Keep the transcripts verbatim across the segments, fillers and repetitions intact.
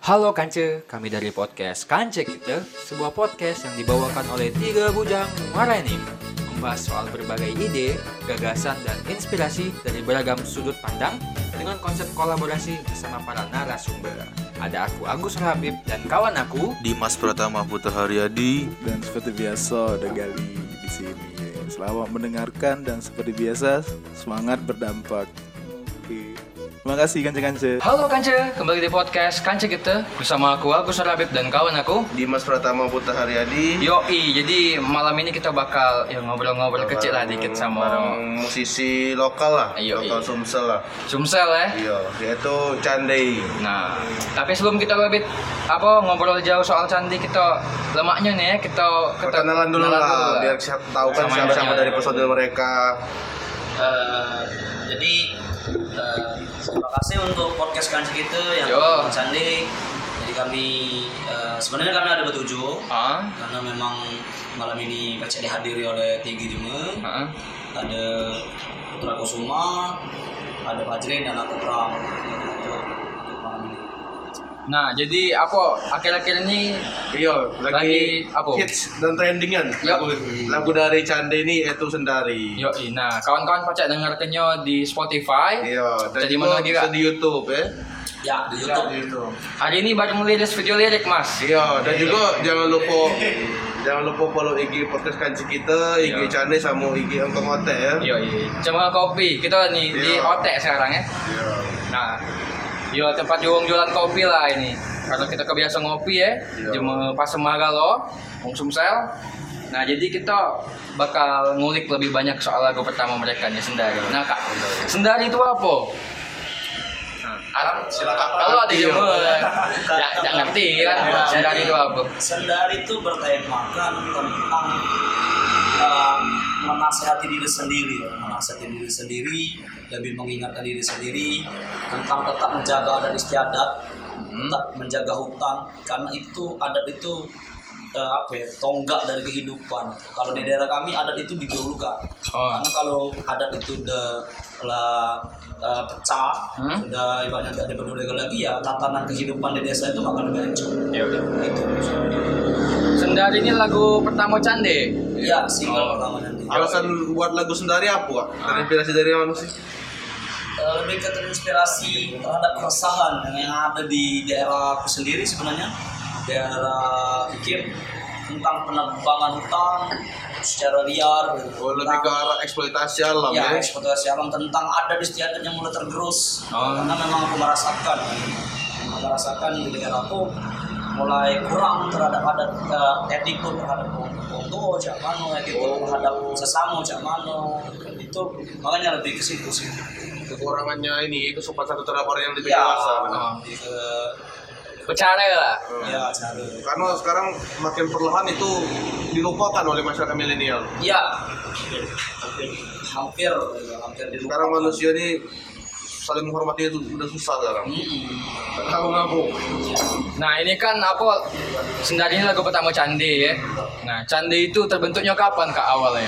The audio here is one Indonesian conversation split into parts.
Halo Kance, kami dari podcast Kance Kita, sebuah podcast yang dibawakan oleh tiga bujang Maranim, membahas soal berbagai ide, gagasan, dan inspirasi dari beragam sudut pandang dengan konsep kolaborasi bersama para narasumber. Ada aku Agus Habib dan kawan aku Dimas Pratama Putra Haryadi, dan seperti biasa ada Gali di sini. Selamat mendengarkan dan seperti biasa semangat berdampak. Oke. Terima kasih Kance-Kance. Halo Kance, kembali di podcast Kance Kita bersama aku Agus Habib dan kawan aku Dimas Pratama Putra Haryadi. Yoi, jadi malam ini kita bakal ya, ngobrol-ngobrol kecil lah dikit sama bareng musisi lokal lah, Yoi. lokal Sumsel lah. Sumsel ya. Iya, yaitu Candai. Nah, tapi sebelum kita lebih apa ngobrol jauh soal candi, kita lemaknya nih ya, kita kita Perkenalan dulu kenalan lah, biar siapa tahu kan Sama siapa-siapa yang- dari personil mereka. Uh, jadi uh, terima kasih untuk podcast Kanci kita yang Yo. Candi. Jadi kami uh, sebenarnya kami ada bertujuh Ah, karena memang malam ini P C dihadiri oleh Tigi Jeme, ah. ada Putra Kusuma, ada Fajrin dan aku Pram. Untuk malam ini. Nah, jadi apa akhir-akhir ini Iya, lagi lagi apa? hits dan trendingan. Yo. Lagu, lagu dari Candai ini yaitu Sendari. Yo, nah kawan-kawan pacak dengarkannya di Spotify. Iya, dan Jadi juga mana dia? bisa di YouTube ya. Ya di YouTube. Di YouTube. Hari ini baru merilis video lirik, Mas. Iya, dan juga jangan lupa jangan lupa follow I G podcast Kanci kita, I G Iya. Candai sama I G Engkong Otek ya. Yo, cuma kopi. Kita nih di Iya. Otek sekarang ya. Iya. Nah, yo tempat jual jualan kopi lah ini. Karena kita kebiasa ngopi ya, Iya. cuma pas Semara lo, Wong Sumsel. Nah, jadi kita bakal ngulik lebih banyak soal lagu pertama mereka nih, Sendari. Nah, Kak, Sendari itu apa? Nah, Silakan. kalau ada yang Iya. mau, ya, ya ngerti kan, Sendari itu apa? Sendari itu bertemakan tentang uh, menasihati diri sendiri, ya. menasihati diri sendiri, lebih mengingatkan diri sendiri tentang tetap menjaga adat istiadat, tetap menjaga hutan, karena itu adat itu uh, apa ya, tonggak dari kehidupan. Kalau di daerah kami adat itu didahulukan, Oh. karena kalau adat itu udah lah uh, pecah, Hmm? sudah ibaratnya tidak dipedulikan lagi, ya tatanan kehidupan di desa itu bakal lebih hancur. Ya udah. Itu. Sendari ini lagu pertama Cande. Ya, single Oh. pertama nanti. Alasan buat lagu Sendari apa, Kak? Ah. Terinspirasi dari mana sih? Eh, lebih ke terinspirasi terhadap keresahan yang ada di daerah aku sendiri sebenarnya, daerah Kikip, tentang penebangan hutan secara liar. Oh, lebih ke arah eksploitasi alam ya, ya. eksploitasi alam, tentang adat istiadat yang mulai tergerus. Oh. Karena memang aku merasakan, merasakan di daerahku mulai kurang terhadap adat uh, etiku terhadap orang tua, cak mano, etiku terhadap sesama, cak mano. Itu makanya lebih ke situ sih. Kekurangannya ini kesempatan satu terlapor yang lebih Ya, dewasa. Oh. lebih ke Bercanda lah. ya cara. Karena sekarang makin perlahan itu dilupakan oleh masyarakat milenial. Ya, hampir, hampir di Sekarang manusia ini saling menghormati itu udah susah sekarang. Kamu ngaku. Nah, ini kan apa Sendari ini lagu pertama Cande ya. Nah, Cande itu terbentuknya kapan Kak awalnya?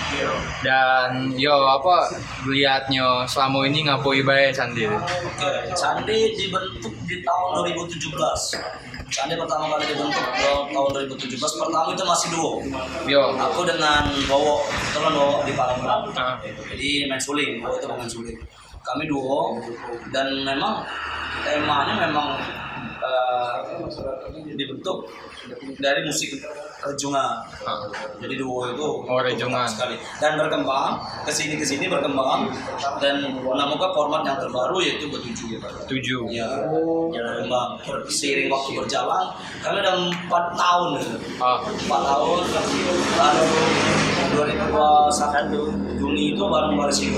Dan yo apa lihatnya selama ini ngapoi bae Cande itu? Oke, Candi dibentuk di tahun dua ribu tujuh belas. Candi pertama kali dibentuk tahun dua ribu tujuh belas. Pertama itu masih duo. Yo. Aku dengan Bowo, itu kan Bowo di Palembang. Ah. Jadi main suling, Bowo itu main suling. Kami duo dan memang temanya memang eh, dibentuk dari musik Rejungan. Ah. Jadi duo itu Oh, Rejungan. sekali dan berkembang kesini kesini berkembang dan menemukan format yang terbaru yaitu bertujuh. Tujuh. Ya, ya berkembang seiring waktu berjalan. Kami udah empat tahun, Ah. empat tahun baru dua ribu dua puluh satu Juni itu baru baru sih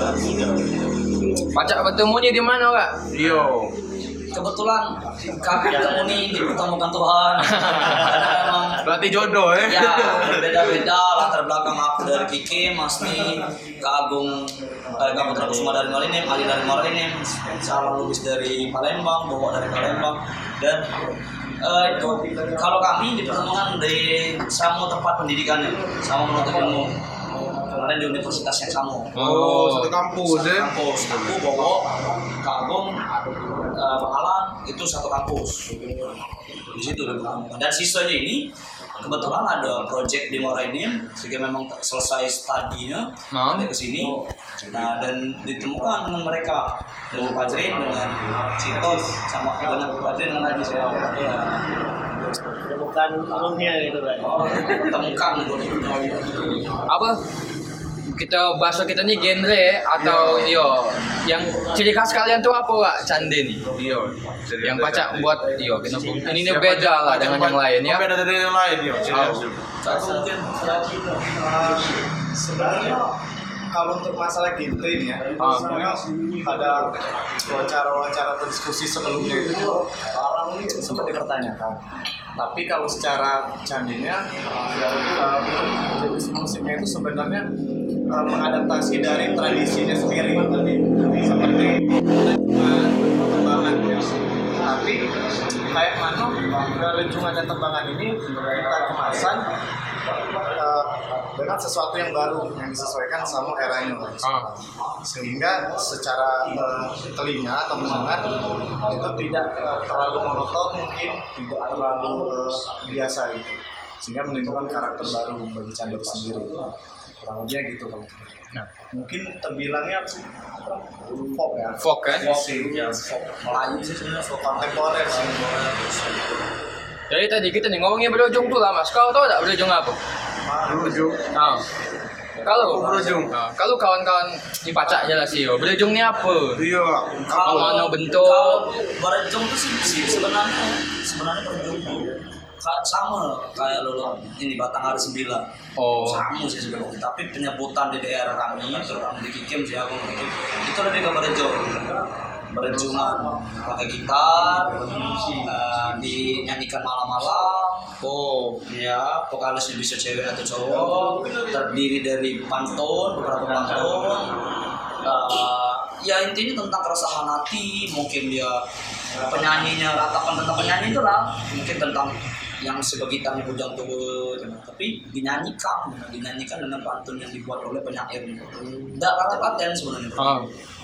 Pacak bertemunya di mana Kak? Yo. kebetulan kami ketemu nih dipertemukan Tuhan. Karena memang Berarti jodoh ya. ya beda-beda latar belakang aku dari Kiki, Masni, Kak Agung, eh, Kak Putra Kusuma dari Marinim, Ali dari Marinim, Salah Lubis dari Palembang, Bowo dari Palembang, dan eh, itu kalau kami dipertemukan di sama tempat pendidikannya, sama menuntut ilmu. Kemarin di universitas yang sama. Oh, satu kampus Satu ya. kampus. Aku Bowo, Kak Agung, eh, Bang Alan, itu satu kampus di situ dan sisanya ini kebetulan ada project di Morainim sehingga memang selesai studinya Nah. ada kesini nah dan ditemukan dengan mereka dengan Fajrin dengan Citos sama dengan Fajrin dengan Haji saya ya bukan alumni gitu kan. temukan Apa? Kita bahas kita nih genre atau yo yang ciri khas kalian tuh apa Kak Cande nih? Iya. Yang pacak buat yo kita ini nih beda lah dengan yang lain ya. Beda dari yang lain ya. satu mungkin Sebenarnya kalau untuk masalah genre ini ya, Ah. sebenarnya ada wawancara-wawancara atau diskusi sebelumnya itu juga orang ini sempat dipertanyakan. Tapi kalau secara candinya, uh, jenis musiknya itu sebenarnya uh, mengadaptasi dari tradisinya sendiri, seperti perkembangan. Tapi kayak mana lejungan dan tembangan ini kita kemasan uh, dengan sesuatu yang baru yang disesuaikan sama eranya, Ah. sehingga secara uh, telinga atau mendengar itu tidak uh, terlalu monoton, mungkin tidak terlalu uh, biasa gitu, sehingga menimbulkan karakter baru bagi Cande itu sendiri. Kurang lebihnya gitu kalau nah, mungkin terbilangnya folk ya, Folk kan? ya, folk Melayu sih sebenarnya folk kontemporer sih. Jadi tadi kita nih ngomongnya berujung tuh lah Mas. Kau tahu tak berujung apa? Berujung. Nah. Kalau Berujung. Nah, kalau kawan-kawan di pacak jelas sih yo. Berujungnya apa? Iya. Apa mana bentuk? Kalau berujung itu sih, sih sebenarnya sebenarnya berujung Ka- sama kayak lo ini Batang Hari Sembilan. Oh. Sama sih sebenarnya. Tapi penyebutan di daerah kami, terutama di Kikim sih aku Kikim, itu lebih ke berujung. Berujungan pakai gitar, uh, dinyanyikan malam-malam. Oh. Ya, vokalisnya bisa cewek atau cowok, terdiri dari pantun, beberapa pantun. Uh, ya intinya tentang keresahan hati, mungkin dia penyanyinya ratapan tentang penyanyi itu lah, mungkin tentang yang sebegitu bujang tubuh, tapi dinyanyikan, dinyanyikan dengan pantun yang dibuat oleh penyair. Tidak paten-paten sebenarnya. Ah.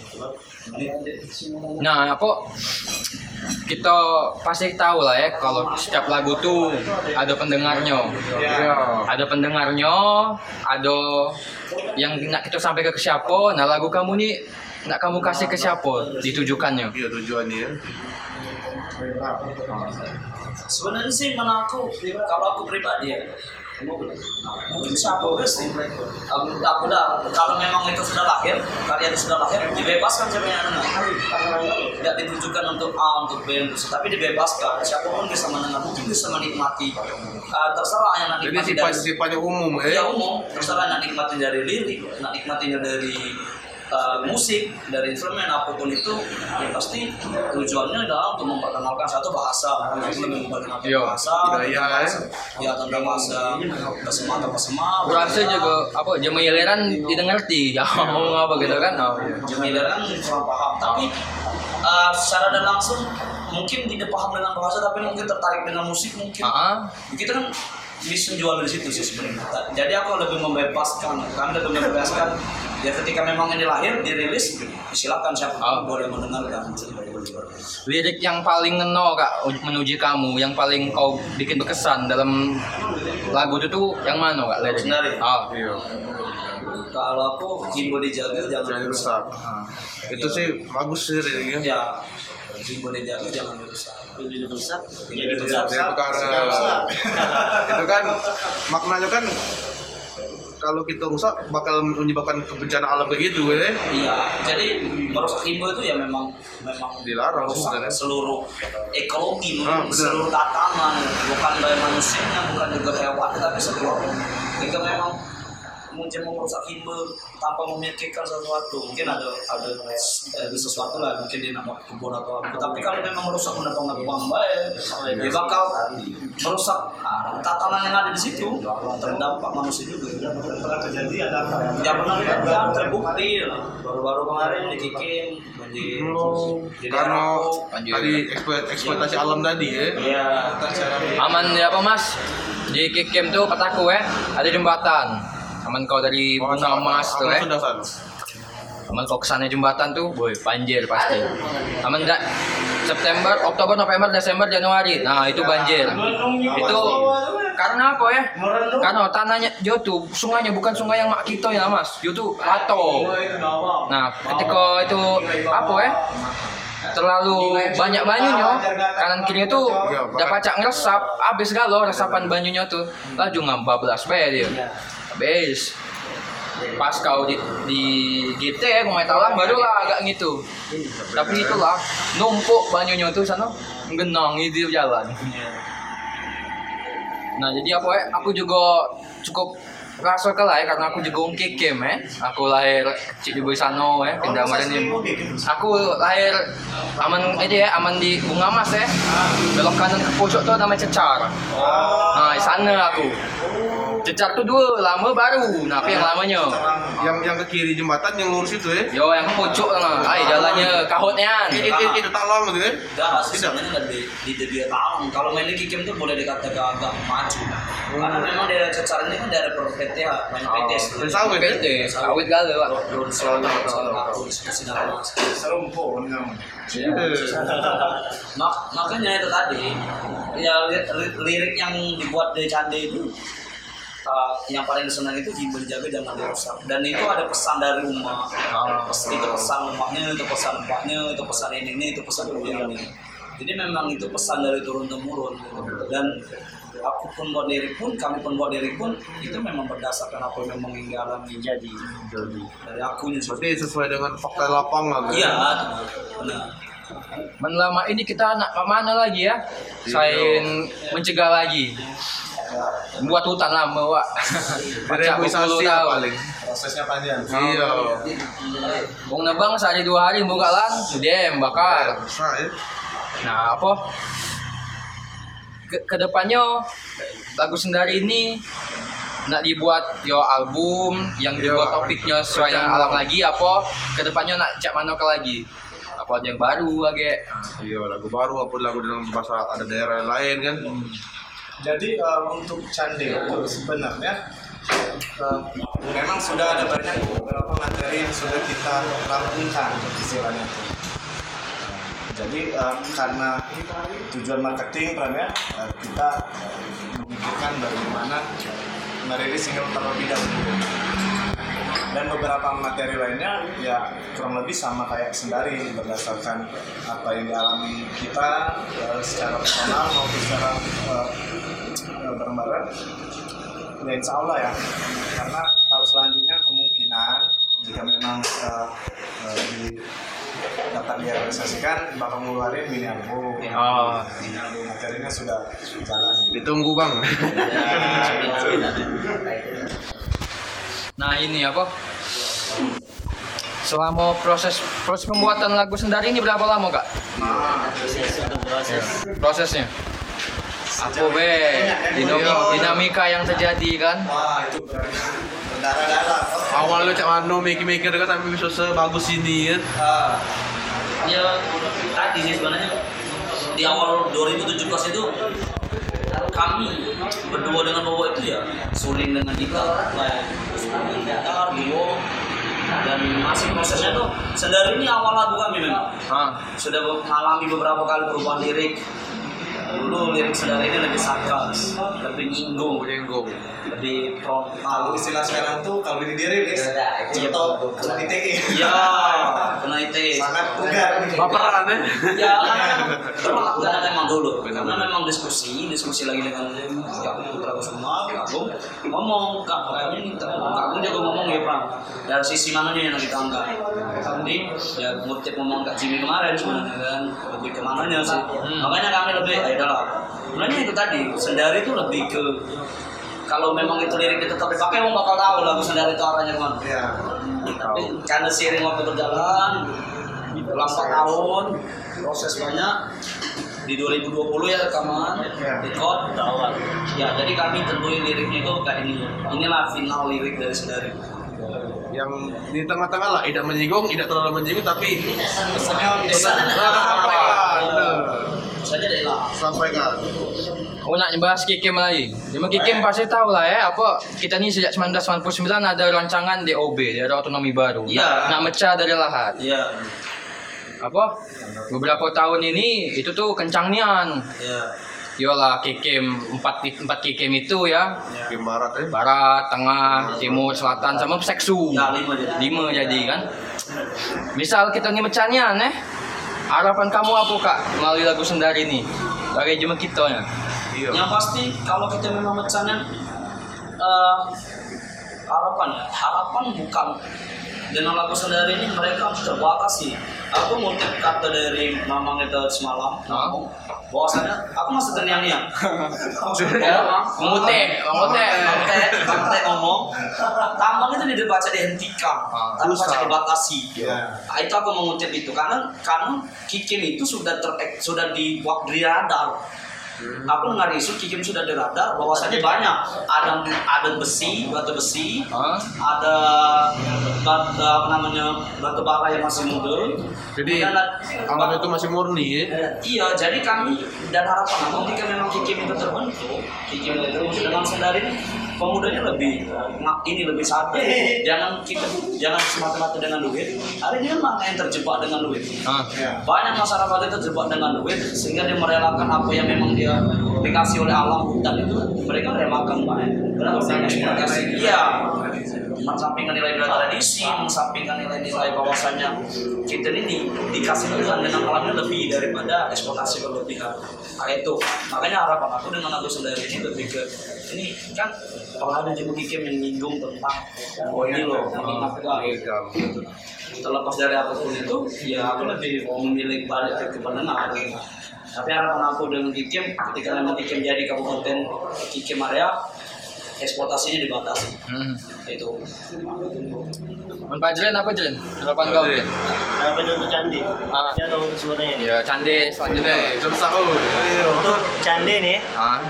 Nah, apa kita pasti tahu lah ya kalau setiap lagu tuh ada pendengarnya. Iya. Ada pendengarnya, ada yang nak kita sampai ke siapa. Nah, lagu kamu nih nak kamu kasih ke siapa ditujukannya? Iya tujuannya ya. Sebenarnya sih mana aku, kalau aku pribadi ya, mungkin siapa sih? Aku aku dah kalau memang itu sudah lahir, karya itu sudah lahir, dibebaskan sebenarnya. Tidak ditujukan untuk A, untuk B, untuk C, tapi dibebaskan. Siapapun bisa mendengar, mungkin bisa menikmati. Uh, terserah yang nak Jadi nikmati sifat dari sifatnya umum ya ya. umum, terserah nak nikmatin dari lirik, nak nikmatinya dari uh, musik, dari instrumen apapun itu, ya pasti tujuannya adalah untuk memperkenalkan satu bahasa, lebih memperkenalkan Iya. bahasa, Budaya, bahasa, ya tentang bahasa pesema atau pesema. Kurasa juga apa jemaileran didengarti ya ngomong apa gitu kan? Oh, iya. Jemilan kurang paham, tapi uh, secara dan langsung mungkin tidak paham dengan bahasa, tapi mungkin tertarik dengan musik mungkin. Ah, Kita kan bisa jual dari situ sih sebenarnya. Jadi aku lebih membebaskan, kan lebih membebaskan. Ya ketika memang ini lahir, dirilis, silakan siapa Ah. boleh mendengarkan. lirik yang paling ngeno Kak menuju kamu, yang paling kau bikin berkesan dalam lagu itu tuh yang mana Kak lirik? Sendiri. Ah, Iya. Kalau aku himbo dijaga jangan Jangan rusak. rusak. Itu sih bagus sih liriknya. Ya, himbo dijaga jangan rusak. Jadi rusak. Jadi Itu rusak. karena itu kan maknanya kan kalau kita rusak bakal menyebabkan kebencana alam begitu ya. Iya, jadi merusak himbo itu ya memang memang Dilarang merusak sebenarnya. seluruh ekologi, Ah, benar. seluruh tatanan, bukan dari manusianya, bukan juga hewan, tapi seluruh. Jika memang mungkin merusak himbo tanpa memikirkan sesuatu, mungkin ada ada, ada sesuatu lah, mungkin di nama kebun atau apa. Tapi kalau memang merusak menebang-nebang baik, dia bakal merusak ah, tatanan yang ada di situ, terdampak manusia juga. Pernah terjadi ada apa ya? Ya pernah yang terbukti baru-baru kemarin di Kikim banjir. Jadi Karena aku- Banjir. tadi eksploit- eksploitasi alam tadi ya. Iya. aman ya apa Mas? Di Kikim tuh petaku ya, ada jembatan. Aman kau dari Oh, bunga emas tuh ya. Sudah sana. Aman kau kesana jembatan tuh, boy, banjir pasti. Aman enggak? September, Oktober, November, Desember, Januari. Nah, itu banjir. Itu karena apa ya? Karena tanahnya dia tuh sungainya bukan sungai yang mak kita ya, Mas. Dia tuh lato. Nah, ketika itu apa ya? Terlalu banyak banyunya, kanan kiri tuh udah pacak ngeresap, habis galo resapan banyunya tuh. Laju ngambablas bae dia. Habis. Pas kau di, di G T ya, Kumai Talang barulah agak gitu. Tapi itulah numpuk banyunya tuh sana genang itu jalan. Nah jadi apa ya? Aku juga cukup rasa kalah ya karena aku juga kekem ya. Aku lahir kecil di Boisano ya, pindah kemarin ini. Aku lahir aman aja ya, aman di Bunga Mas ya. Belok kanan ke pojok tuh namanya Cecar. Nah di sana aku. Cecar tuh dua lama baru, nah aku yang lamanya. Yang yang ke kiri jembatan yang lurus itu ya. Yo yang ke pojok lah, ay jalannya kahutnya. Itu itu talang gitu ya. Enggak, sebenarnya di di di talang. Kalau main di Kikem tuh boleh dikatakan agak maju. Karena memang daerah Cecar ini kan daerah P T H, main P T S. Sawit P T, sawit galau. Serumpo Mak makanya itu tadi ya lirik yang dibuat dari Candi itu Uh, yang paling senang itu Jimbel Jaga jangan dirusak, dan itu ada pesan dari umat. Oh. Itu pesan umatnya, itu pesan bapaknya, itu pesan ini, ini itu pesan ini, ini. Jadi memang itu pesan dari turun temurun. Dan aku pun buat diri pun, kami pun buat diri pun itu memang berdasarkan apa yang memang yang dialami jadi. Dari akunya. Berarti sesuai dengan fakta lapangan. Iya, benar. Menlama ini kita nak mana lagi ya? Selain mencegah lagi. Buat hutan lama, Wak. Baca Reboisasi paling. Prosesnya panjang. Iya. Bung nebang sehari dua hari buka lan, dem bakar. Bisa ya. Nah, apa? Ke kedepannya lagu Sendari ini nak dibuat yo album yang dibuat topiknya sesuai yang alam lagi apa? Kedepannya nak cak mana ke lagi? Apa yang baru lagi? Iya, lagu baru apa lagu dalam bahasa ada daerah lain kan. Jadi uh, untuk Candi sebenarnya uh, memang sudah ada banyak beberapa materi yang sudah kita rampungkan istilahnya itu. Jadi uh, karena tujuan marketing perannya uh, kita memikirkan bagaimana merilis single terlebih dahulu. Dan beberapa materi lainnya ya kurang lebih sama kayak Sendari berdasarkan apa yang dialami kita uh, secara personal maupun secara uh, bareng-bareng. Ya insya Allah ya, karena tahap selanjutnya kemungkinan jika memang uh, uh, di, dapat direalisasikan bakal ngeluarin mini album. Oh. Mini album materinya sudah jalan. Ditunggu bang. Nah ini apa? Selama proses proses pembuatan lagu Sendari ini berapa lama kak? Proses Prosesnya? Apa be? Dinamika, dinamika yang terjadi kan? Wah itu berdarah-darah. Awal lu cak mano mikir-mikir kan sampai bisa sebagus ini kan. Uh, Ya tadi sih sebenarnya di awal dua ribu tujuh belas itu kami berdua dengan Bobo itu ya suling dengan gitar, suling gitar, duo, dan masih prosesnya tuh Sendari ini awal lagu kami memang Ah. sudah mengalami beberapa kali perubahan lirik. Dulu lirik Sendari ini lebih sarkas, lebih nyinggung, Nyinggung. lebih kalau frontal. istilah sekarang tuh kalau ini dirilis contoh kena I T E. Iya, kena I T. Sangat tegar. Baperan ya. Ya, karena karena memang dulu, karena memang diskusi, diskusi lagi dengan Kak Putra Kusuma, Kak Agung, ngomong, Kak, kayaknya nih, Kak Agung juga ngomong ya, Pram, dari sisi mananya yang kita angkat. Jadi, ya ngutip ngomong Kak Jimmy kemarin sebenarnya kan, lebih ke mananya sih. Makanya kami lebih, ya udahlah. Sebenarnya itu tadi, Sendari itu lebih ke, kalau memang itu liriknya tetap dipakai, orang bakal tahu lagu Sendari itu arahnya kemana. Iya. Tapi karena seiring waktu berjalan, dalam empat tahun, proses banyak, di dua ribu dua puluh ya rekaman, record, awal. Ya, jadi kami tentuin liriknya itu kayak ini. Inilah final lirik dari Sendari. Yang di tengah-tengah lah, tidak menyinggung, tidak terlalu menyinggung, tapi Pesannya Pesannya sampaikan, bener. Saja deh lah. Sampaikan. Aku nak bahas Kikim lagi. Cuma Kikim pasti tahu lah ya apa kita ni sejak sembilan belas sembilan puluh sembilan ada rancangan D O B, daerah otonomi baru. Iya. Nak, nak mecah dari lahat. Iya. apa beberapa tahun ini itu tuh kencang nian. Ya. Yolah kikim empat empat kikim itu ya. Game barat ya. Barat, tengah, timur, selatan sama seksu. Ya, lima jadi. Lima jadi kan. Misal kita nih mecahnya nih. Harapan kamu apa Kak melalui lagu Sendari ini? Bagi jemaah kita ya. Iya. Yang pasti kalau kita memang mecahnya eh, harapan ya, harapan bukan dengan lagu Sendari ini mereka terbatasi. Aku ngutip kata dari Mamang itu semalam, ngomong bahwasanya aku masih terngiang-ngiang. Ya, mengutip, mengutip. Mengutip ngomong, tambang itu tidak dibaca dihentikan, tapi baca dibatasi. Nah, itu aku mengutip itu karena karena kikim itu sudah ter sudah dibuat di radar. Aku dengar isu kikim sudah di radar bahwasanya banyak ada ada besi, batu besi, Hah? ada batu apa namanya batu bara yang masih muda. Jadi Kemudian ada- alam itu masih murni ya. Iya, jadi kami dan harapan aku ketika memang kikim itu terbentuk, kikim itu dengan Sendari ini pemudanya lebih nah, ini lebih sadar. Jangan kita jangan semata-mata dengan duit. Hari ini kan yang terjebak dengan duit. Ah. Banyak masyarakat itu terjebak dengan duit sehingga dia merelakan apa yang memang dia dikasih oleh alam hutan itu mereka relakan banyak. Kenapa saya eksploitasi? Iya, mensampingkan nilai-nilai tradisi, mensampingkan nilai-nilai bahwasannya kita ini dikasih Tuhan dengan alamnya lebih daripada eksploitasi berlebihan. Nah itu, makanya harapan aku dengan lagu Sendari ini lebih ke ini kan kalau ada Jibu Kikim yang nyinggung tentang oh ini loh, mengingatkan terlepas dari apapun itu, ya aku lebih memilih balik ke pendengar. Tapi harapan aku dengan Kikim, ketika memang Kikim jadi kabupaten Kikim area, eksploitasinya dibatasi. Hmm. Itu. Pak Jren apa Jren? Harapan kau Jren? Harapan untuk candi. Ah. Ya tahu sebenarnya. Ya candi selanjutnya. Susah oh. Untuk candi nih, Ah.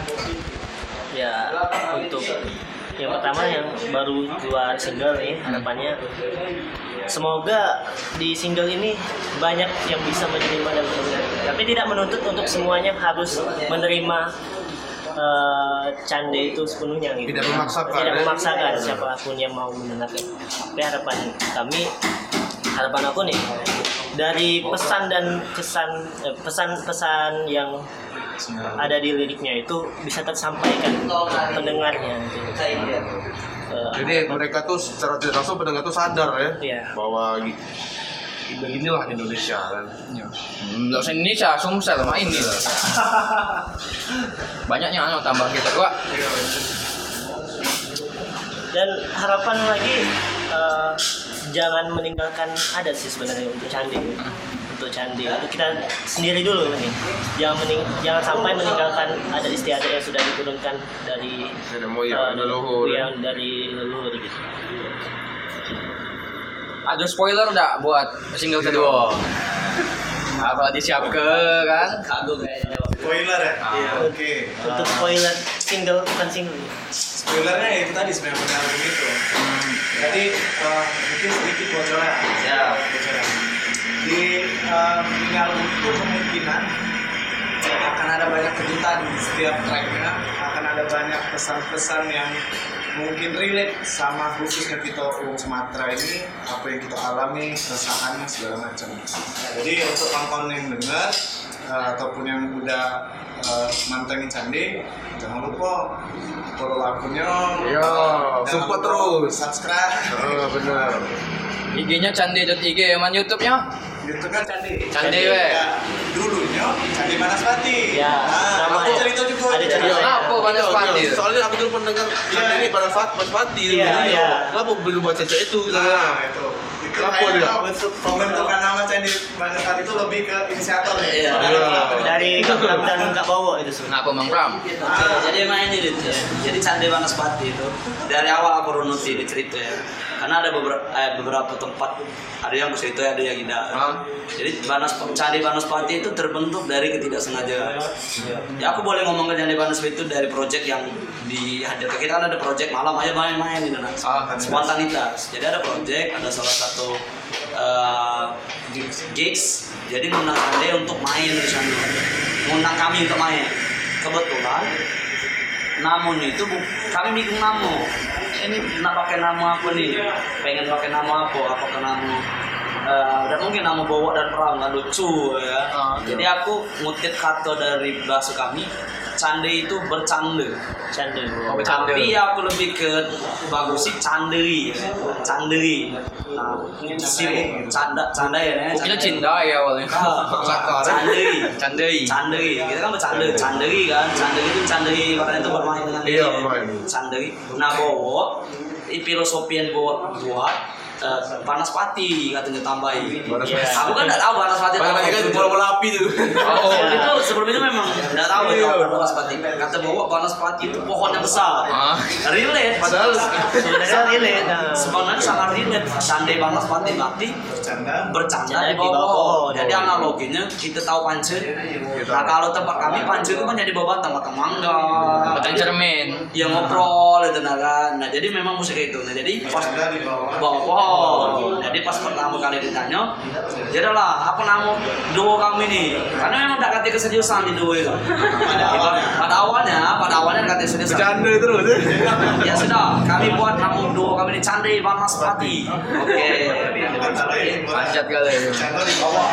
ya untuk yang pertama yang baru keluar single nih, harapannya semoga di single ini banyak yang bisa menerima dan menerima. Tapi tidak menuntut untuk semuanya harus menerima uh, candi itu sepenuhnya gitu. Tidak memaksakan, Tidak ya? memaksakan siapapun yang mau mendengarkan. Tapi harapan kami, harapan aku nih dari pesan dan kesan eh, pesan-pesan yang ada di liriknya itu bisa tersampaikan pendengarnya gitu. Eh, Jadi mereka tuh secara tidak langsung pendengar tuh sadar ya Iya. bahwa gi- beginilah Indonesia kan. Hmm, Los Indonesia, Sumsel, main nih lah. Banyaknya anu tambah kita Pak. dan harapan lagi eh, jangan meninggalkan adat sih sebenarnya untuk candi untuk candi untuk kita sendiri dulu nih jangan mening jangan sampai meninggalkan adat istiadat yang sudah diturunkan dari Nenek moyang, eh, leluhur. yang dari leluhur gitu. Ada spoiler enggak buat single kedua? Apa disiap ke kan? Kagum kayaknya. Spoiler ya? Iya. Oke. Untuk spoiler single bukan single. Spoilernya ya itu tadi sebenarnya benar begitu. Jadi eh, mungkin sedikit bocoran. Ya. Bocoran. Di eh, ini album itu kemungkinan akan ada banyak kejutan di setiap tracknya, akan ada banyak pesan-pesan yang mungkin relate sama khususnya kita orang Sumatera ini, apa yang kita alami, keresahan segala macam. Jadi untuk kawan-kawan yang dengar eh, ataupun yang udah eh, mantengin candi, jangan lupa follow akunnya, Iya, jangan support lupa terus. subscribe. Oh, benar. I G-nya candi dot I G, man YouTube-nya? YouTube kan candi. Candi, we. Ya, dulunya Candi Banaspati. Ya, nah, nama- aku cerita juga. ada cerita. Iya, Apa Banaspati? iya. Soalnya aku dulu pendengar candi ini pada saat Banaspati. Iya, iya. Kenapa belum baca cerita itu? Nah, itu. Itu Kenapa kayaknya dia? bentuk pembentukan nama Candi Banaspati itu lebih ke inisiator ya. Iya. Dari Kak dan Kak Bowo itu semua. Kenapa Bang Pram? Oke, jadi emang ini Dit, ya. Jadi Candi Banaspati itu dari awal aku runuti di cerita ya. Karena ada beberapa eh, beberapa tempat ada yang bercerita ada yang tidak. Ah. Jadi Banas Candi Banaspati itu terbentuk dari ketidaksengajaan. Ya aku boleh ngomong ke Candi Banaspati itu dari proyek yang dihadirkan. Kita kan ada proyek malam aja main-main di sana. Ah. Spontanitas. Jadi ada proyek, ada salah satu eh, gigs. Jadi mengundang Candi untuk main di sana. Mengundang kami untuk main. Kebetulan namun itu bu- kami bikin nama. Ini nak pakai nama apa nih? Pengen pakai nama apa? Apakah nama uh, dan mungkin nama bawa dan perang kan lucu ya. Jadi aku ngutip kata dari bahasa kami, cande itu bercanda. Canda. Oh, bercanda. Tapi aku lebih ke bagus sih canderi, canderi. Nah, sibuk canda, canda ya. Mungkin cinta ya awalnya. Ah, canderi, Candai. canderi. Kita kan bercanda, canderi kan. Canderi itu canderi, makanya itu bermain dengan Iya, dia. bermain. Canderi. Nah, bawa filosofi yang bawa buat Uh, panas pati katanya tambahin. Iya. Aku kan nggak tahu panas pati. Padahal kan bola-bola api tuh. Oh, itu sebelum itu memang nggak tahu itu apa panas pati. Kata bahwa panas pati itu pohon yang besar. Ah. Relate. Padahal Sebenarnya relate. Nah. Sebenarnya sangat relate. Candai panas pati mati Bercanda. bercanda Bercanda di di bawah bawah pohon. pohon. Jadi analoginya kita tahu pance. Nah kalau tempat kami pance itu kan jadi bawah batang-batang mangga. Batang cermin. Ya ngobrol itu nah kan. Nah jadi memang musik itu. Nah jadi pas Bercanda di bawah. bawah pohon. Jadi pas pertama kali ditanya, ya lah apa nama duo kami nih? Karena memang tak kata keseriusan di duo itu. Pada awalnya, pada awalnya kata keseriusan. bercanda terus. Ya sudah, kami buat nama duo kami ini Candai Panas Pati. Oke. Panjat kali. Bercanda di bawah.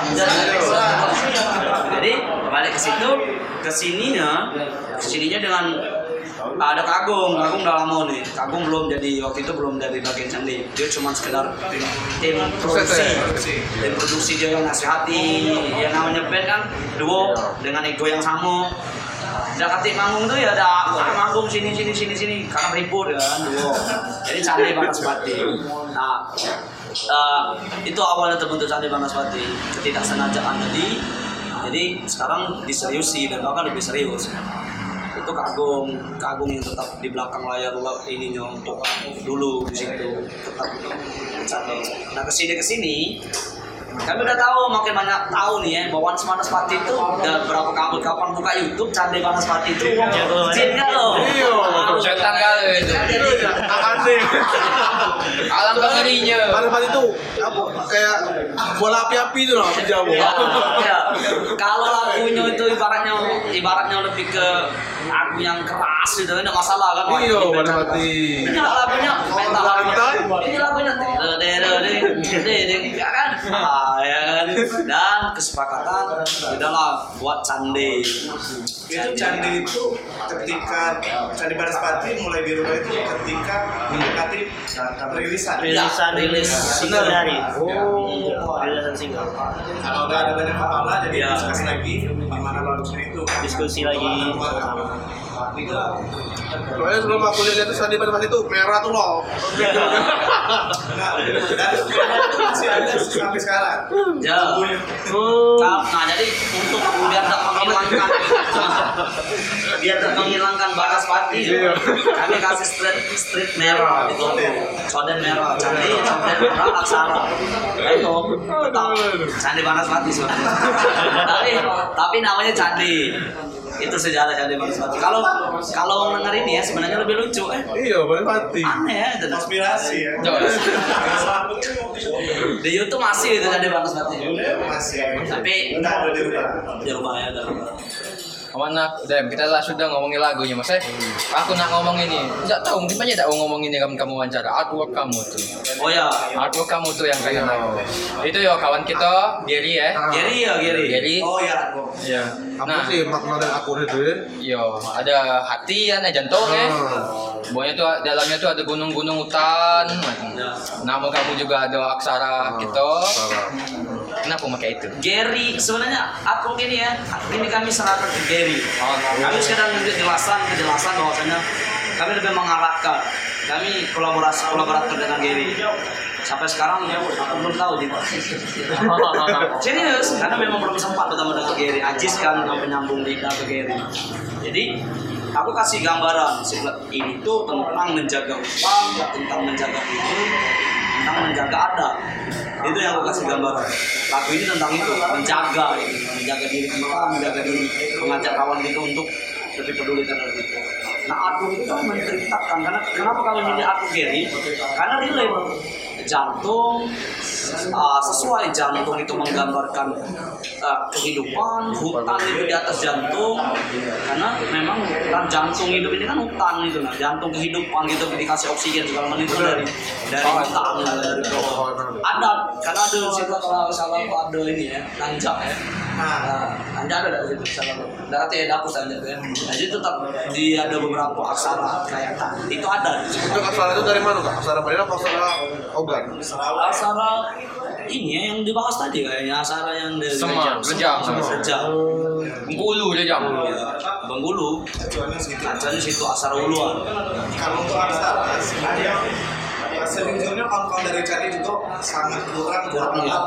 Jadi balik ke situ, ke sininya, ke sininya dengan ada Kagung, Kagung udah lama nih. Kagung belum jadi waktu itu belum dari bagian Candi. Dia cuma sekedar tim, tim produksi, tim produksi dia yang nasihati. Yang namanya band kan duo dengan ego yang sama. Udah kata manggung tuh ya ada ah, manggung sini sini sini sini karena ribut ya kan duo. Jadi Candi Panas Pati. Nah uh, itu awalnya terbentuk Candi Panas Pati. Ketidaksengajaan tadi. Jadi sekarang diseriusi dan bahkan lebih serius. Itu Kagung, Kagung yang tetap di belakang layar ininya untuk dulu di situ tetap Candai. Nah kesini kesini kami udah tahu makin banyak tahu nih ya bahwa Panas Pati itu udah berapa kapan kapan buka YouTube Candai Panas Pati itu cinta loh. Iya, Setan kali itu. aneh. Alam ngerinya. Panas pati itu apa kayak bola api-api itu loh, api jamu. Ya, ya. Kalau lagunya itu ibaratnya ibaratnya lebih ke lagu yang keras gitu, enggak masalah kan. Iya, Panas Pati. Ini lagunya metal Santai. Ini lagunya ya kan? Ah, ya kan? Dan kesepakatan adalah buat Candai. Itu candi itu ketika Candi Panas Pati mulai dirubah itu ketika mendekati rilisan. Rilisan rilis single dari. Oh. Rilisan single. Kalau udah ada banyak kepala jadi Ya. diskus lagi gimana bagusnya itu. Diskusi lagi. Soalnya sebelum aku lihat itu Candi Panas Pati itu merah tuh loh. Nah, dan itu masih ada sampai sekarang. Ya. Nah, nah, jadi untuk biar tak menghilangkan biar tak menghilangkan Panas Pati, Iya. kami kasih street street merah itu, soden merah, Candi, soden merah, aksara, itu tetap Candi Panas Pati sebenarnya. tapi tapi namanya Candi. Itu sejarah Candi Panas Pati. Kalau kalau mendengar ini ya sebenarnya lebih lucu eh. Iya, Panas Pati. Aneh ya, itu. Konspirasi ya. Di YouTube masih itu Candi Panas Pati. Masih. Tapi Udah ada di rumah. di rumah ya, di rumah. Mana udah kita lah sudah ngomongin lagunya mas eh aku nak ngomong ini nggak tahu mungkin banyak tak mau ngomong ini kamu kamu wawancara artwork kamu tuh Oh ya, artwork kamu tuh yang kayak itu ya kawan kita Gary ya Gary ya Gary. Gary Oh ya. ya Apa nah sih makna dan akur itu? yo ada hati ya ada jantung ya pokoknya tuh dalamnya tuh ada gunung-gunung hutan Ya. nama kamu juga ada aksara gitu kenapa pakai itu Gary sebenarnya aku gini ya, ini kami serahkan ke Gary. Kami sekarang menjelaskan kejelasan bahwasanya kami lebih mengarahkan. Kami kolaborasi kolaborator dengan Gary. Sampai sekarang aku belum tahu di serius karena memang belum sempat bertemu dengan Gary. Ajis kan yang penyambung lidah ke Gary. Jadi aku kasih gambaran ini tuh tentang menjaga upah, tentang menjaga hidup, tentang menjaga adat. Itu yang aku kasih gambaran. Lagu ini tentang itu, menjaga ini, menjaga diri kita, menjaga diri, mengajak kawan kita untuk lebih peduli terhadap itu. Nah, aku itu menceritakan karena kenapa kalau milih aku Gary? Karena relate. jantung, uh, sesuai jantung itu menggambarkan uh, kehidupan, hutan itu di atas jantung, karena memang kan jantung hidup ini kan hutan itu, nah jantung kehidupan gitu dikasih oksigen segala macam itu dari dari hutan, dari pohon. Ada, karena ada di situ kalau salah ada ini ya, nanjak ya. Nah, nanjak ada di situ salah. Nanti ada dapur saja ya. Nah, jadi tetap di ada beberapa aksara kayak itu ada. Itu aksara itu dari mana kak? Aksara Padang apa aksara Ogan? Aksara ini ya, yang dibahas tadi kayaknya aksara yang dari Semang, Rejang, Rejang, Bengkulu, Rejang. Bengkulu, Tujuannya segitu. acaranya situ aksara uluan. Kalau untuk aksara sebenarnya sejujurnya kawan-kawan dari Candi juga sangat kurang dalam hal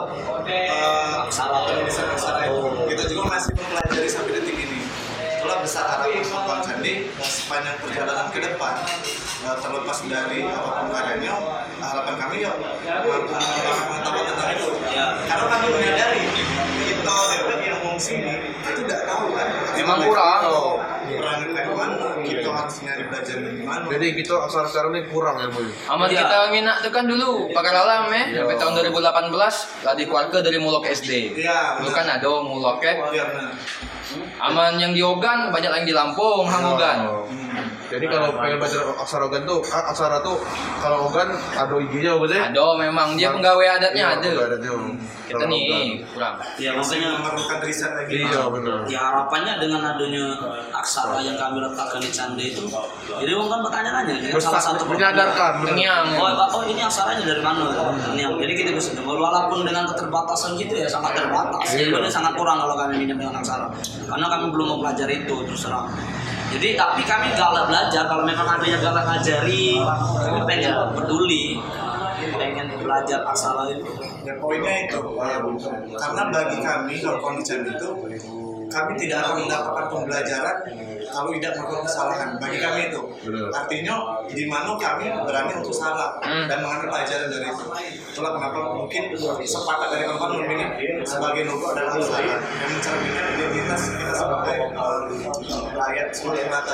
eh, Aksara. penulisan aksara itu. Kita juga masih mempelajari sampai detik ini. Itulah besar harapan kawan Candi sepanjang perjalanan ke depan, eh, terlepas dari apapun keadaannya, harapan kami ya mengetahui tentang itu. Ya. Karena kami menyadari kita yang mengungsi ini itu tidak tahu kan. Memang kurang. Kurang kayak mana, kita harus nyari belajar dari mana. Jadi gitu aksara sekarang ini kurang ya bu. Aman Iya. kita minat tuh kan dulu pakai alam ya, sampai tahun dua ribu delapan belas lah di keluarga dari Mulok S D. Iya, Dulu benar. kan ada Mulok ya. Iya benar. Aman yang di Ogan banyak yang di Lampung, Hangogan. Oh. Jadi kalau pengen belajar aksara Ogan tuh, ah, aksara tuh kalau Ogan ada I G-nya apa sih? Ada memang dia penggawe adatnya Iya, ada. penggawe adatnya. Kita nih kurang. Ya Masih makanya memerlukan riset lagi. Iya benar. ya harapannya dengan adanya aksara yang kami letakkan di Candi itu, jadi orang kan bertanya-tanya ya, salah satu menyadarkan. benar. Kenyang. Oh, oh ini aksaranya dari mana? Kenyang. Jadi kita bisa walaupun dengan keterbatasan gitu ya sangat terbatas. Iya. Sebenarnya sangat kurang kalau kami minat dengan aksara. Karena kami belum mempelajari itu terus terang. Jadi tapi kami galak belajar kalau memang ada yang galak ngajari, kami pengen peduli, pengen belajar aksara itu. Ya poinnya itu, eh, karena bagi kami kalau kondisi itu kami tidak akan mendapatkan pembelajaran kalau tidak melakukan kesalahan. Bagi kami itu, Benar. artinya di mana kami berani untuk salah Hmm. dan mengambil pelajaran dari itu. Itulah kenapa mungkin sepakat dari kawan memilih sebagai logo adalah aksara yang mencerminkan identitas kita sebagai eh, rakyat Sumatera Selatan.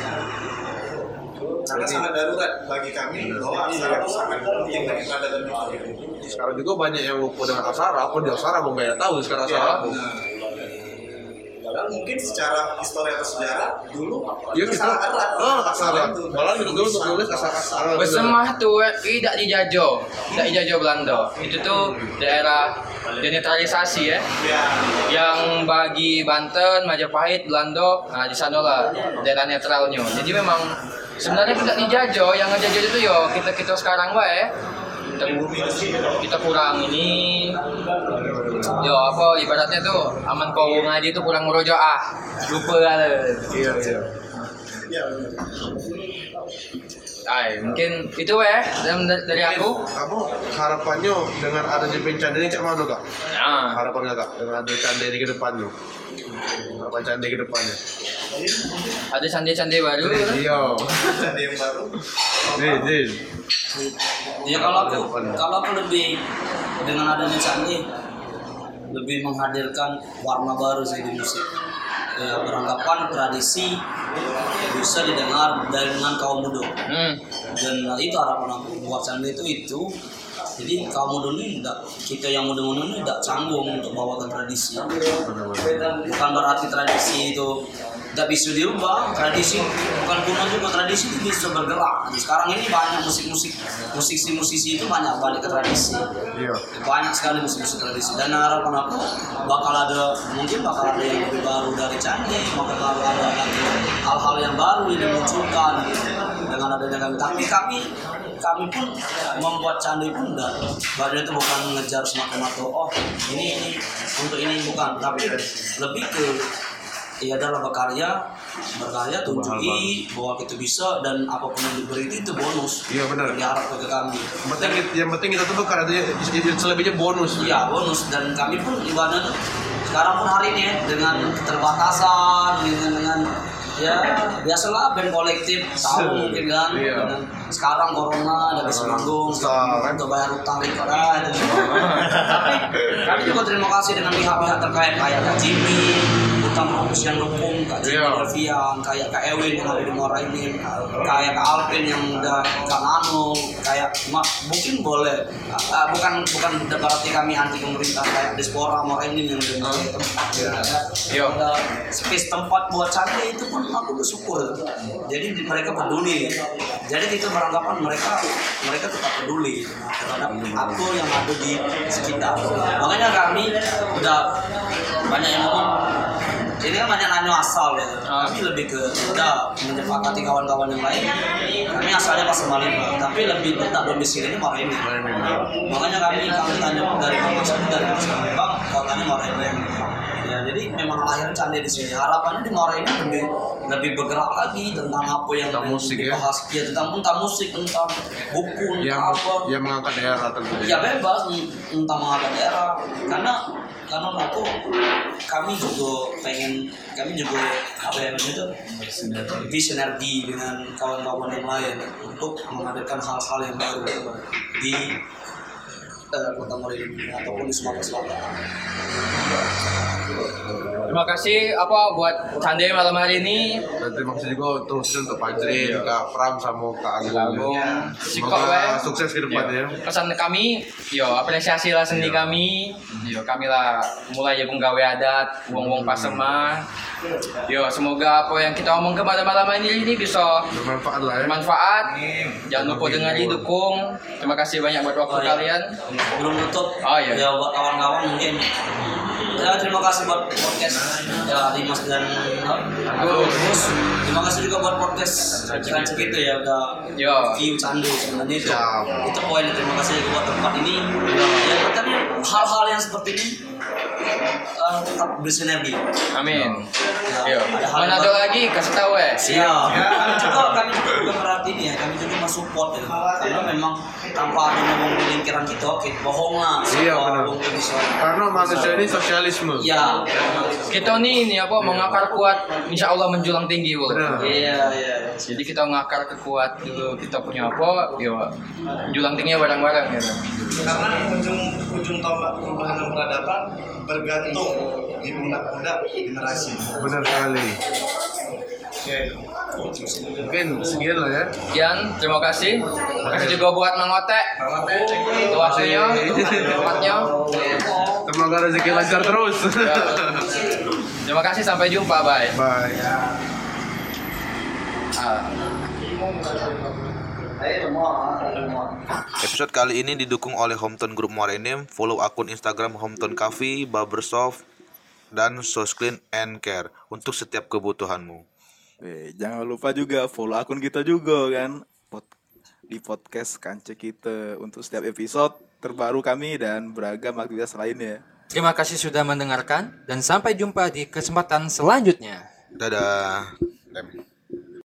Karena sangat darurat bagi kami bahwa aksara itu sangat penting bagi peradaban kita. Sekarang juga banyak yang lupa dengan aksara, apa di aksara mau nggak tahu sekarang aksara. Ya, benar. Padahal mungkin secara histori atau sejarah dulu Iya itu kita, sangat erat. ah aksara. itu. Malah dulu untuk nulis aksara aksara. Besemah tuh eh, tidak dijajah, tidak dijajah Belanda. Itu tuh daerah denetralisasi ya. Ya, Yang bagi Banten, Majapahit, Belanda, nah di sana lah daerah netralnya. Jadi memang sebenarnya tidak dijajah, yang ngejajah itu yo kita kita sekarang bah ya. Kita, kita kurang ini, yo apa ibaratnya tuh aman kau ngaji tuh kurang murojaah, lupa kali. Iya iya. ya. Ay, mungkin itu ya dari, dari aku. Kamu harapannya dengan adanya Candi ini cak mana kak? Nah, Harapannya kak dengan ada Candi ini ke depannya. Harapan Candi ke depannya. ada candi-candi baru. Iya. Ada yang baru. Nih nih. Ya kalau aku kalau aku lebih dengan adanya Candi lebih menghadirkan warna baru sih di musik. Ya, beranggapan tradisi bisa didengar dengan kaum muda. Hmm. Dan itu harapan aku buat Candi itu itu. Jadi kaum muda ini tidak, kita yang muda-muda ini tidak canggung untuk bawakan tradisi. Bukan berarti tradisi itu tidak bisa dirubah. Tradisi bukan kuno juga, tradisi itu bisa bergerak. Jadi sekarang ini banyak musik-musik, musisi-musisi itu banyak balik ke tradisi. Iya. Banyak sekali musik-musik tradisi. Dan harapan aku bakal ada, mungkin bakal ada yang lebih baru dari Candi, bakal ada lagi hal-hal yang baru yang dimunculkan dengan adanya kami. Tapi kami kami pun membuat Candi pun enggak. Badan itu bukan mengejar semata-mata oh ini ini untuk ini bukan, tapi lebih ke ya adalah berkarya berkarya tunjuki bahwa kita bisa dan apapun yang diberi itu, itu bonus. Iya, benar. Diharapkan ke kami. Yang penting, yang penting kita tuh bukan ada selebihnya bonus. Iya bonus, dan kami pun ibadah sekarang pun hari ini ya, dengan keterbatasan dengan dengan ya biasalah band kolektif tahu mungkin kan. Iya. Dengan sekarang corona ada bisa manggung Susah, kan? untuk bayar utang record aja. Tapi kami juga terima kasih dengan pihak-pihak terkait kayak Kak Jimmy, tentang usian Lukung, Kak Jimmy Alfian, kayak Kak Ewin yang ada di Muara ini, kayak Kak Alvin yang udah Kak Nano, kayak ma, mungkin boleh, uh, bukan bukan berarti kami anti pemerintah kayak Diaspora Muara ini yang udah mulai tempat ya, ada space tempat buat candi itu pun aku bersyukur. Jadi mereka peduli, jadi itu beranggapan mereka mereka tetap peduli terhadap aku yang ada di sekitar. Makanya kami udah banyak yang ngomong ini kan banyak nanya asal ya. Kami lebih ke udah menyepakati kawan-kawan yang lain. Kami asalnya pas Samarinda, tapi lebih letak domisilinya Muara Enim. Makanya kami kami tanya dari kampus dari kampus Bang, kotanya Muara Enim. Ya, jadi memang lahir candi di sini. Harapannya di Muara Enim lebih lebih bergerak lagi tentang apa yang tentang musik dibahas. Ya, tentang tentang musik, tentang buku, yang tentang apa. yang mengangkat daerah tentunya. Ya bebas tentang mengangkat daerah. Karena karena aku kami juga pengen kami juga apa yang itu bersinergi dengan kawan-kawan yang lain untuk mengadakan hal-hal yang baru di uh, Kota Muara Enim ataupun di Sumatera Selatan. Terima kasih apa buat candi malam hari ini. Dan terima kasih juga terus untuk Pak Jrin, Kak Pram sama Kak Agung. Semoga sukses ke depannya. Pesan kami, yo apresiasi lah seni kami. Yo kami lah mulai jagung gawe adat, wong-wong pasema. Yo semoga apa yang kita omong pada malam ini ini bisa Bermanfaat lah ya. bermanfaat. Jangan lupa dengerin, dukung. Terima kasih banyak buat waktu Oh, iya. kalian. Belum tutup. Oh, iya. Ya buat kawan-kawan mungkin. Ya, terima kasih buat podcast ya Dimas dan Agus. Terima kasih juga buat podcast kan segitu ya udah Yo. view candu sebenarnya itu. Siap. Itu poin. Terima kasih juga buat tempat ini. Ya katanya hal-hal yang seperti ini uh, tetap bersinergi. Amin. Ya, Yo. ada hal Mana yang ada baru. lagi kasih tahu eh. Siap. Kami juga kami juga merhatiin ya, kami juga mensupport ya. Karena memang tanpa ada ngomong di lingkaran kita, oke, bohong lah. Iya, Siapa benar. bohong bisa. Karena mahasiswa ini sosialisme. Ya. Kita nih ini apa mengakar kuat, insya Allah menjulang tinggi, Bu. Benar. Iya, iya. Jadi kita ngakar kekuat dulu kita punya apa, yo menjulang tingginya bareng-bareng gitu. Karena ujung ujung tombak perubahan dan peradaban bergantung di pundak-pundak generasi. Benar sekali. Mungkin sekian lah ya. Sekian, terima kasih. Terima kasih juga buat Mang Otek. Itu waktunya, tempatnya. Semoga rezeki lancar terus. Ya. Terima kasih, sampai jumpa, bye. Bye. Ah. Episode kali ini didukung oleh Hometown Group Muara Enim. Follow akun Instagram Hometown Coffee, Barbershop, dan Sosclean and Care untuk setiap kebutuhanmu. Eh, jangan lupa juga follow akun kita juga kan Pod- di podcast Kance kita untuk setiap episode terbaru kami dan beragam aktivitas lainnya. Terima kasih sudah mendengarkan dan sampai jumpa di kesempatan selanjutnya. Dadah. Dem.